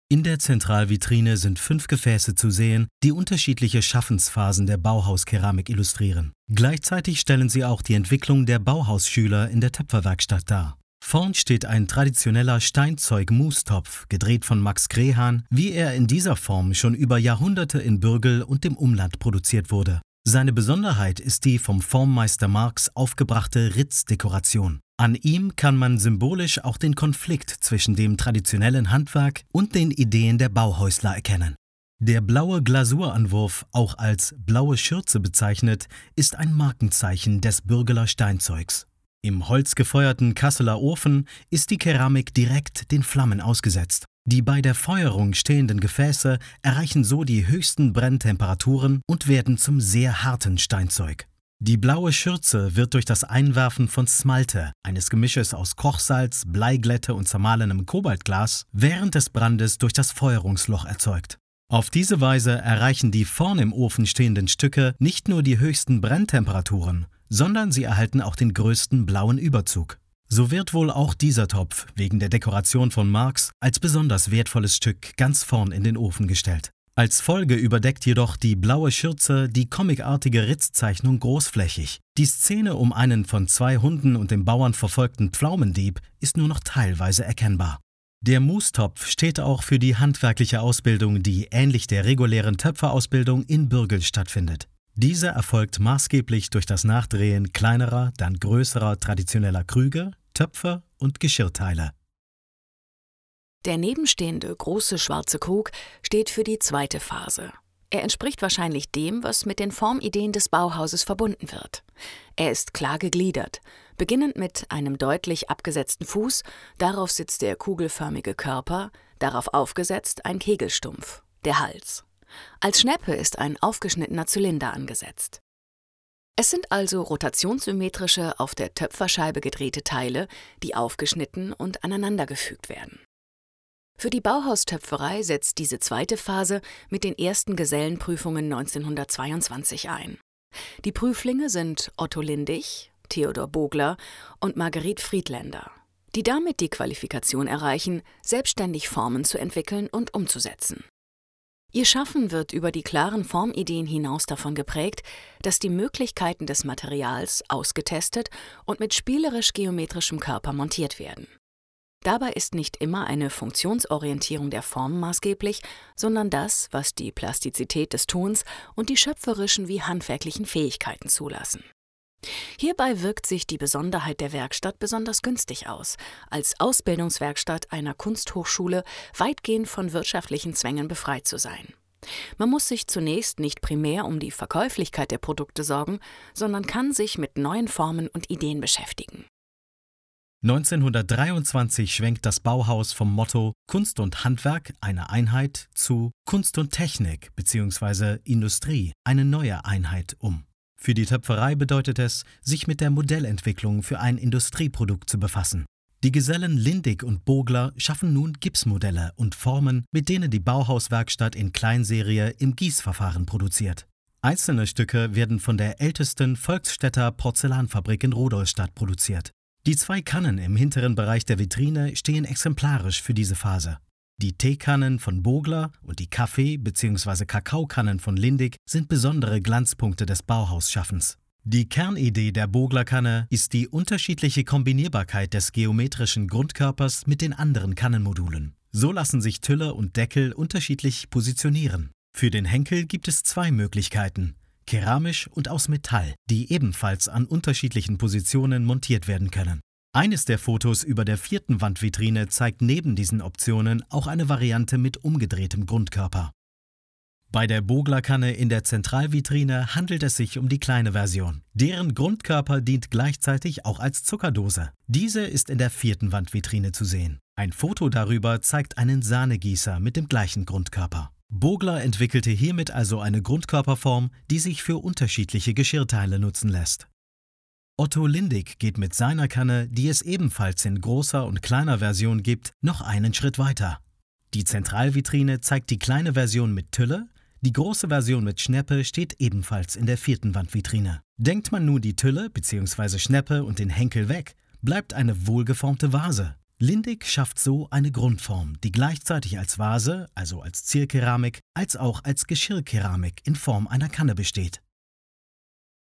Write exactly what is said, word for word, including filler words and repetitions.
In der Zentralvitrine sind fünf Gefäße zu sehen, die unterschiedliche Schaffensphasen der Bauhauskeramik illustrieren. Gleichzeitig stellen sie auch die Entwicklung der Bauhausschüler in der Töpferwerkstatt dar. Vorn steht ein traditioneller Steinzeug-Mustopf, gedreht von Max Grehan, wie er in dieser Form schon über Jahrhunderte in Bürgel und dem Umland produziert wurde. Seine Besonderheit ist die vom Formmeister Marx aufgebrachte Ritzdekoration. An ihm kann man symbolisch auch den Konflikt zwischen dem traditionellen Handwerk und den Ideen der Bauhäusler erkennen. Der blaue Glasuranwurf, auch als blaue Schürze bezeichnet, ist ein Markenzeichen des Bürgeler Steinzeugs. Im holzgefeuerten Kasseler Ofen ist die Keramik direkt den Flammen ausgesetzt. Die bei der Feuerung stehenden Gefäße erreichen so die höchsten Brenntemperaturen und werden zum sehr harten Steinzeug. Die blaue Schürze wird durch das Einwerfen von Smalte, eines Gemisches aus Kochsalz, Bleiglätte und zermahlenem Kobaltglas, während des Brandes durch das Feuerungsloch erzeugt. Auf diese Weise erreichen die vorn im Ofen stehenden Stücke nicht nur die höchsten Brenntemperaturen, sondern sie erhalten auch den größten blauen Überzug. So wird wohl auch dieser Topf wegen der Dekoration von Marx als besonders wertvolles Stück ganz vorn in den Ofen gestellt. Als Folge überdeckt jedoch die blaue Schürze die comicartige Ritzzeichnung großflächig. Die Szene um einen von zwei Hunden und dem Bauern verfolgten Pflaumendieb ist nur noch teilweise erkennbar. Der Mustopf steht auch für die handwerkliche Ausbildung, die ähnlich der regulären Töpferausbildung in Bürgel stattfindet. Diese erfolgt maßgeblich durch das Nachdrehen kleinerer, dann größerer traditioneller Krüge, Töpfe und Geschirrteile. Der nebenstehende große schwarze Krug steht für die zweite Phase. Er entspricht wahrscheinlich dem, was mit den Formideen des Bauhauses verbunden wird. Er ist klar gegliedert, beginnend mit einem deutlich abgesetzten Fuß, darauf sitzt der kugelförmige Körper, darauf aufgesetzt ein Kegelstumpf, der Hals. Als Schneppe ist ein aufgeschnittener Zylinder angesetzt. Es sind also rotationssymmetrische, auf der Töpferscheibe gedrehte Teile, die aufgeschnitten und aneinandergefügt werden. Für die Bauhaustöpferei setzt diese zweite Phase mit den ersten Gesellenprüfungen neunzehnhundertzweiundzwanzig ein. Die Prüflinge sind Otto Lindig, Theodor Bogler und Marguerite Friedländer, die damit die Qualifikation erreichen, selbstständig Formen zu entwickeln und umzusetzen. Ihr Schaffen wird über die klaren Formideen hinaus davon geprägt, dass die Möglichkeiten des Materials ausgetestet und mit spielerisch-geometrischem Körper montiert werden. Dabei ist nicht immer eine Funktionsorientierung der Form maßgeblich, sondern das, was die Plastizität des Tons und die schöpferischen wie handwerklichen Fähigkeiten zulassen. Hierbei wirkt sich die Besonderheit der Werkstatt besonders günstig aus, als Ausbildungswerkstatt einer Kunsthochschule weitgehend von wirtschaftlichen Zwängen befreit zu sein. Man muss sich zunächst nicht primär um die Verkäuflichkeit der Produkte sorgen, sondern kann sich mit neuen Formen und Ideen beschäftigen. neunzehnhundertdreiundzwanzig schwenkt das Bauhaus vom Motto Kunst und Handwerk, eine Einheit, zu Kunst und Technik bzw. Industrie, eine neue Einheit um. Für die Töpferei bedeutet es, sich mit der Modellentwicklung für ein Industrieprodukt zu befassen. Die Gesellen Lindig und Bogler schaffen nun Gipsmodelle und Formen, mit denen die Bauhauswerkstatt in Kleinserie im Gießverfahren produziert. Einzelne Stücke werden von der ältesten Volksstädter Porzellanfabrik in Rudolstadt produziert. Die zwei Kannen im hinteren Bereich der Vitrine stehen exemplarisch für diese Phase. Die Teekannen von Bogler und die Kaffee- bzw. Kakaokannen von Lindig sind besondere Glanzpunkte des Bauhausschaffens. Die Kernidee der Boglerkanne ist die unterschiedliche Kombinierbarkeit des geometrischen Grundkörpers mit den anderen Kannenmodulen. So lassen sich Tülle und Deckel unterschiedlich positionieren. Für den Henkel gibt es zwei Möglichkeiten: keramisch und aus Metall, die ebenfalls an unterschiedlichen Positionen montiert werden können. Eines der Fotos über der vierten Wandvitrine zeigt neben diesen Optionen auch eine Variante mit umgedrehtem Grundkörper. Bei der Boglerkanne in der Zentralvitrine handelt es sich um die kleine Version. Deren Grundkörper dient gleichzeitig auch als Zuckerdose. Diese ist in der vierten Wandvitrine zu sehen. Ein Foto darüber zeigt einen Sahnegießer mit dem gleichen Grundkörper. Bogler entwickelte hiermit also eine Grundkörperform, die sich für unterschiedliche Geschirrteile nutzen lässt. Otto Lindig geht mit seiner Kanne, die es ebenfalls in großer und kleiner Version gibt, noch einen Schritt weiter. Die Zentralvitrine zeigt die kleine Version mit Tülle, die große Version mit Schneppe steht ebenfalls in der vierten Wandvitrine. Denkt man nun die Tülle bzw. Schneppe und den Henkel weg, bleibt eine wohlgeformte Vase. Lindig schafft so eine Grundform, die gleichzeitig als Vase, also als Zierkeramik, als auch als Geschirrkeramik in Form einer Kanne besteht.